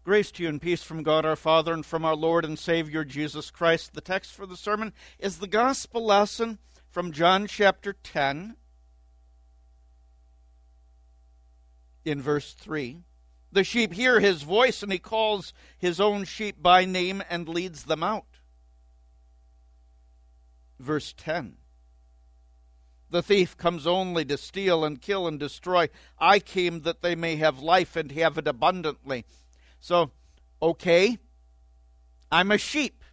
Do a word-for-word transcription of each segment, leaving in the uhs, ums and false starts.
Grace to you and peace from God our Father and from our Lord and Savior Jesus Christ. The text for the sermon is the gospel lesson from John chapter ten, in verse three. The sheep hear his voice, and he calls his own sheep by name and leads them out. Verse ten. The thief comes only to steal and kill and destroy. I came that they may have life and have it abundantly. So, okay, I'm a sheep.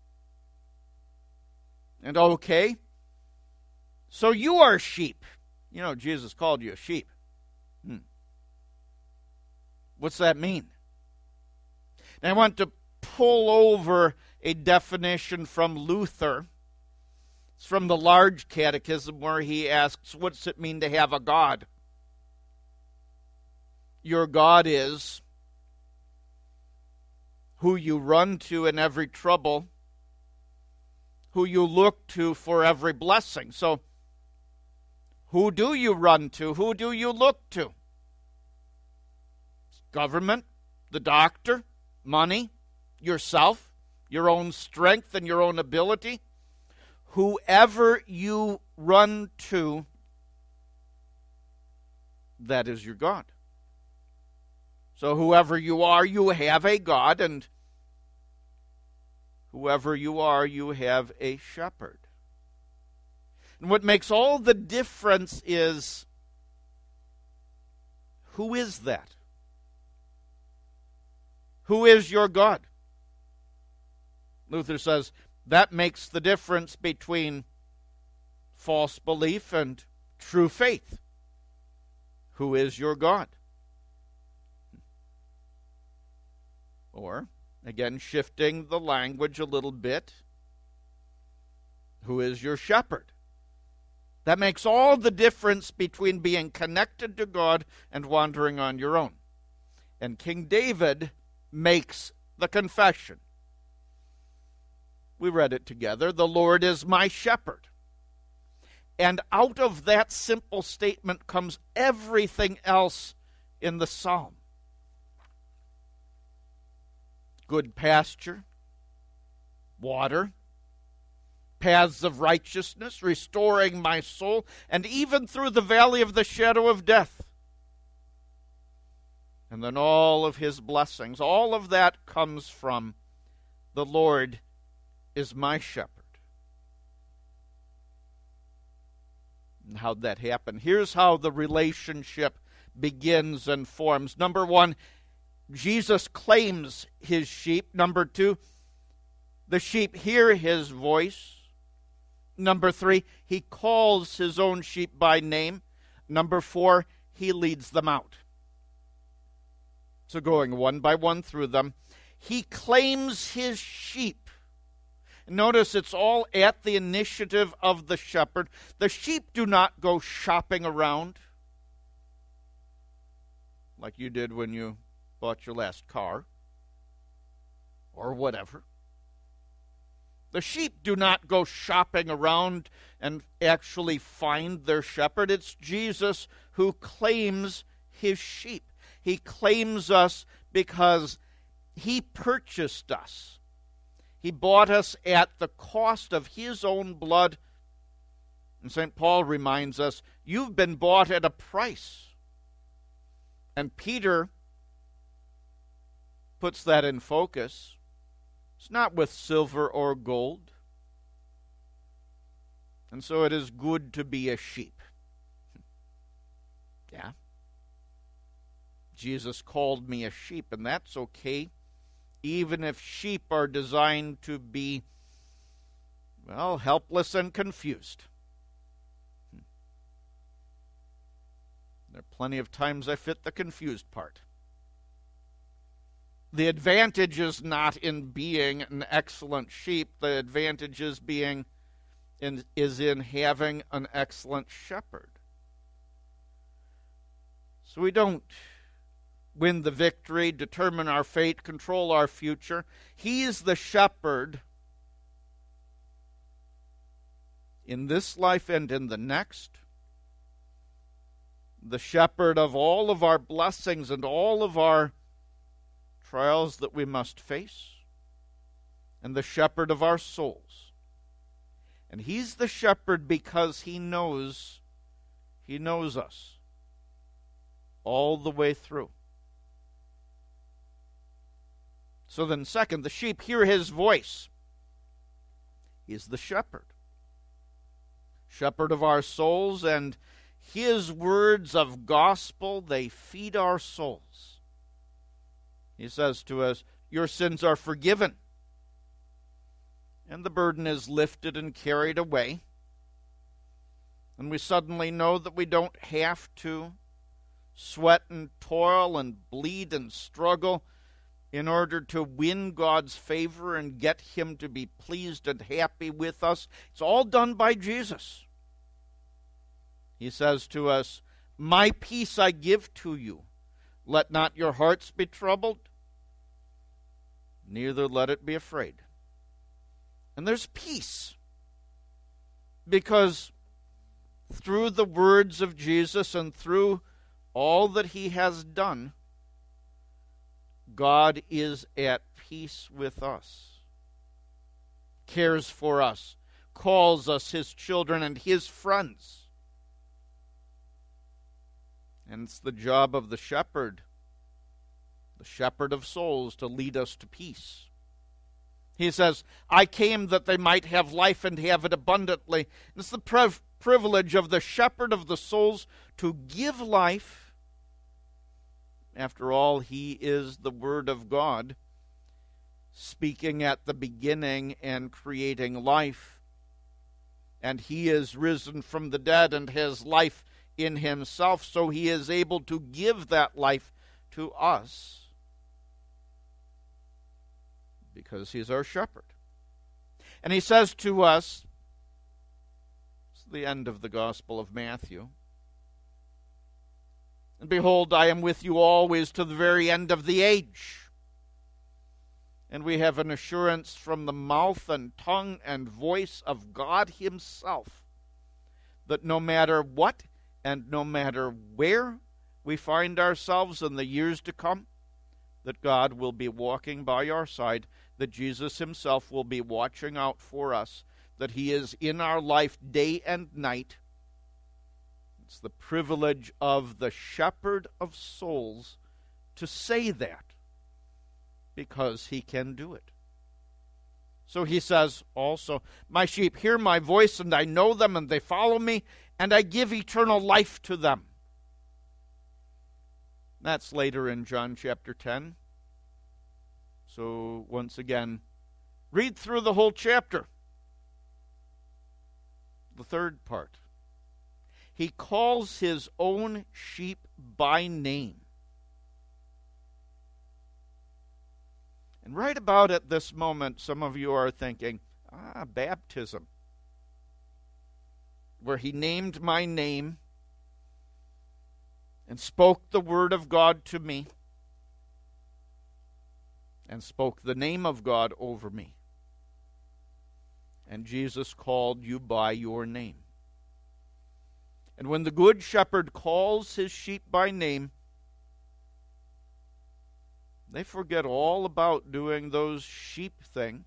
And okay, so you are sheep. You know, Jesus called you a sheep. Hmm. What's that mean? And I want to pull over a definition from Luther. It's from the Large Catechism, where he asks, what's it mean to have a God? Your God is who you run to in every trouble, who you look to for every blessing. So, who do you run to? Who do you look to? Government, the doctor, money, yourself, your own strength and your own ability. Whoever you run to, that is your God. So whoever you are, you have a God, and whoever you are, you have a shepherd. And what makes all the difference is, who is that? Who is your God? Luther says that makes the difference between false belief and true faith. Who is your God? Or, again, shifting the language a little bit, who is your shepherd? That makes all the difference between being connected to God and wandering on your own. And King David makes the confession. We read it together. The Lord is my shepherd. And out of that simple statement comes everything else in the psalm. Good pasture, water, paths of righteousness, restoring my soul, and even through the valley of the shadow of death. And then all of his blessings, all of that comes from the Lord is my shepherd. And how'd that happen? Here's how the relationship begins and forms. Number one, Jesus claims his sheep. Number two, the sheep hear his voice. Number three, he calls his own sheep by name. Number four, he leads them out. So going one by one through them, he claims his sheep. Notice it's all at the initiative of the shepherd. The sheep do not go shopping around like you did when you bought your last car or whatever. The sheep do not go shopping around and actually find their shepherd. It's Jesus who claims his sheep. He claims us because he purchased us. He bought us at the cost of his own blood. And Saint Paul reminds us, you've been bought at a price. And Peter puts that in focus. It's not with silver or gold. And so it is good to be a sheep. Yeah. Jesus called me a sheep, and that's okay, even if sheep are designed to be, well, helpless and confused. There are plenty of times I fit the confused part. The advantage is not in being an excellent sheep. The advantage is being in, is in having an excellent shepherd. So we don't win the victory, determine our fate, control our future. He's the shepherd in this life and in the next. The shepherd of all of our blessings and all of our trials that we must face, and the shepherd of our souls. And he's the shepherd because he knows, he knows us all the way through. So then, second, the sheep hear his voice. He's the shepherd. Shepherd of our souls, and his words of gospel, they feed our souls. He says to us, your sins are forgiven. And the burden is lifted and carried away. And we suddenly know that we don't have to sweat and toil and bleed and struggle in order to win God's favor and get him to be pleased and happy with us. It's all done by Jesus. He says to us, my peace I give to you. Let not your hearts be troubled, neither let it be afraid. And there's peace, because through the words of Jesus and through all that he has done, God is at peace with us, cares for us, calls us his children and his friends. And it's the job of the shepherd, the shepherd of souls, to lead us to peace. He says, I came that they might have life and have it abundantly. And it's the priv- privilege of the shepherd of the souls to give life. After all, he is the Word of God, speaking at the beginning and creating life. And he is risen from the dead and has life in himself, so he is able to give that life to us because he's our shepherd. And he says to us, it's the end of the Gospel of Matthew, and behold, I am with you always to the very end of the age. And we have an assurance from the mouth and tongue and voice of God himself that no matter what and no matter where we find ourselves in the years to come, that God will be walking by our side, that Jesus himself will be watching out for us, that he is in our life day and night. It's the privilege of the shepherd of souls to say that, because he can do it. So he says also, my sheep hear my voice, and I know them, and they follow me, and I give eternal life to them. That's later in John chapter ten. So once again, read through the whole chapter. The third part. He calls his own sheep by name. And right about at this moment, some of you are thinking, ah, baptism, where he named my name and spoke the word of God to me and spoke the name of God over me. And Jesus called you by your name. And when the good shepherd calls his sheep by name, they forget all about doing those sheep thing.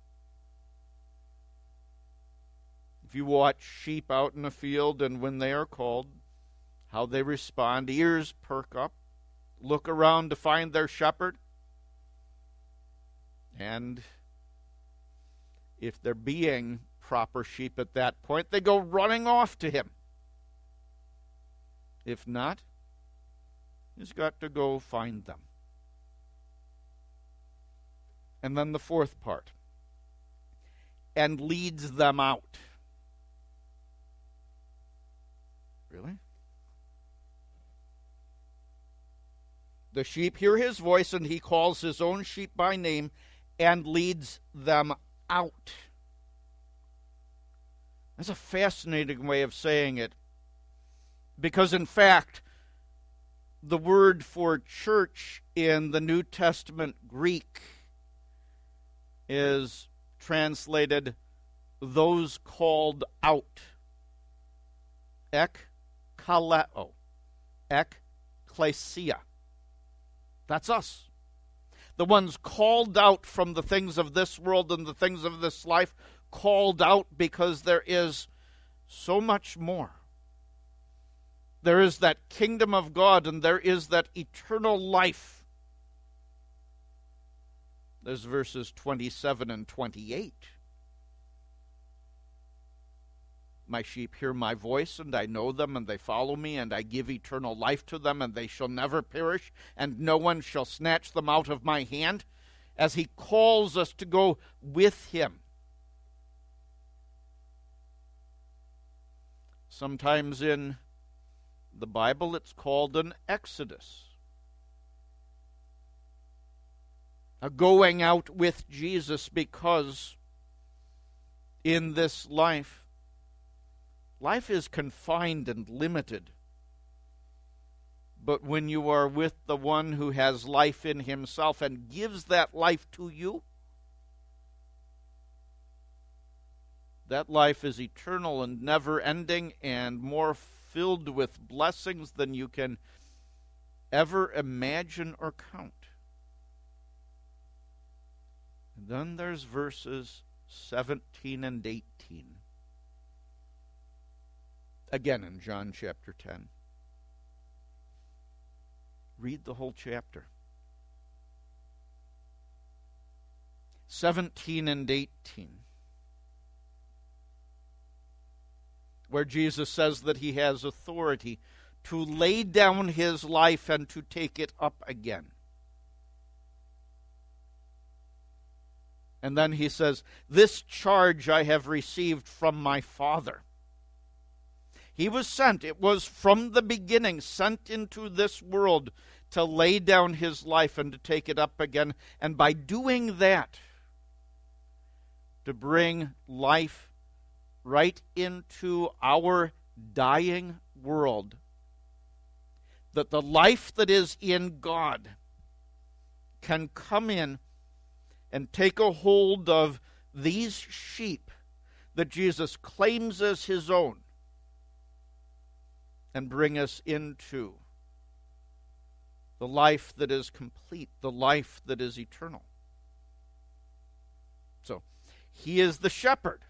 If you watch sheep out in the field, and when they are called, how they respond, ears perk up, look around to find their shepherd. And if they're being proper sheep at that point, they go running off to him. If not, he's got to go find them. And then the fourth part, and leads them out. Really? The sheep hear his voice, and he calls his own sheep by name and leads them out. That's a fascinating way of saying it, because in fact, the word for church in the New Testament Greek is translated those called out. Ek kaleo. Ekklesia. That's us. the ones called out from the things of this world and the things of this life, called out because there is so much more. There is that kingdom of God, and there is that eternal life. There's verses twenty-seven and twenty-eight. My sheep hear my voice, and I know them, and they follow me, and I give eternal life to them, and they shall never perish, and no one shall snatch them out of my hand, as he calls us to go with him. Sometimes in the Bible it's called an exodus, a going out with Jesus, because in this life, life is confined and limited. But when you are with the one who has life in himself and gives that life to you, that life is eternal and never-ending and more filled with blessings than you can ever imagine or count. And then there's verses seventeen and eighteen. Again in John chapter ten. Read the whole chapter. seventeen and eighteen. Where Jesus says that he has authority to lay down his life and to take it up again. And then he says, "This charge I have received from my Father." He was sent, it was from the beginning, sent into this world to lay down his life and to take it up again. And by doing that, to bring life right into our dying world. That the life that is in God can come in and take a hold of these sheep that Jesus claims as his own, and bring us into the life that is complete, the life that is eternal. So, he is the shepherd.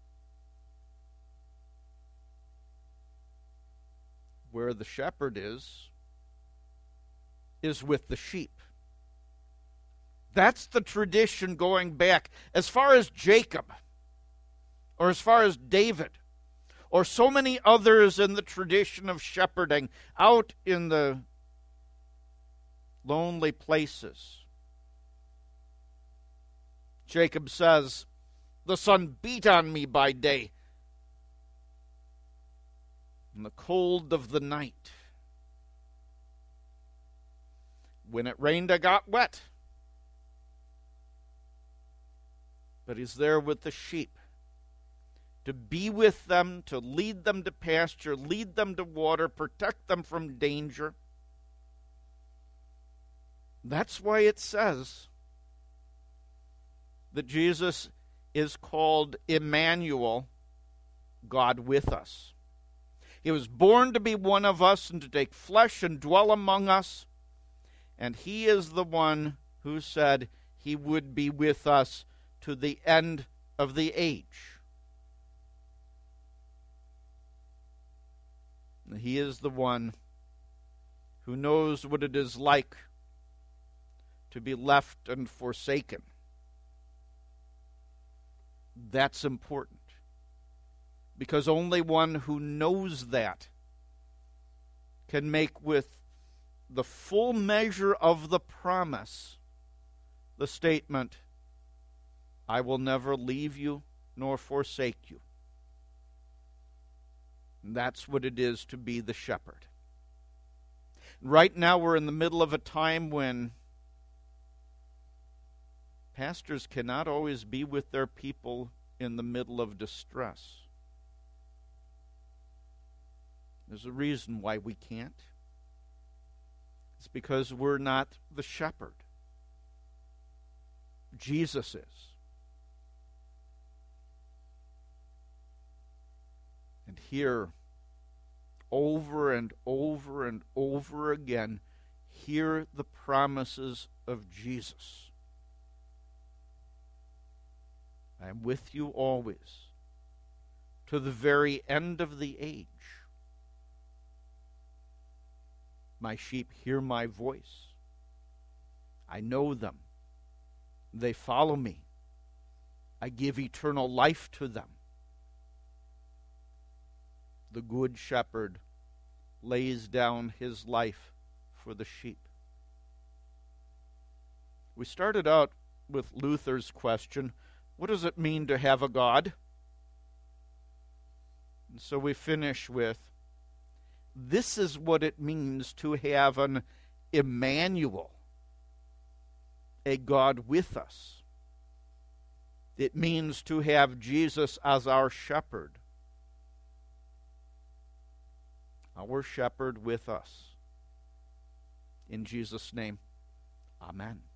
Where the shepherd is, is with the sheep. That's the tradition going back as far as Jacob, or as far as David, or so many others in the tradition of shepherding out in the lonely places. Jacob says, "The sun beat on me by day, in the cold of the night. When it rained, I got wet." But he's there with the sheep, to be with them, to lead them to pasture, lead them to water, protect them from danger. That's why it says that Jesus is called Emmanuel, God with us. He was born to be one of us and to take flesh and dwell among us. And he is the one who said he would be with us to the end of the age. He is the one who knows what it is like to be left and forsaken. That's important, because only one who knows that can make with the full measure of the promise the statement, "I will never leave you nor forsake you." And that's what it is to be the shepherd. Right now we're in the middle of a time when pastors cannot always be with their people in the middle of distress. There's a reason why we can't. It's because we're not the shepherd. Jesus is. And here, over and over and over again, hear the promises of Jesus. I am with you always, to the very end of the age. My sheep hear my voice. I know them. They follow me. I give eternal life to them. The good shepherd lays down his life for the sheep. We started out with Luther's question, what does it mean to have a God? And so we finish with, this is what it means to have an Emmanuel, a God with us. It means to have Jesus as our shepherd, our shepherd with us. In Jesus' name, amen.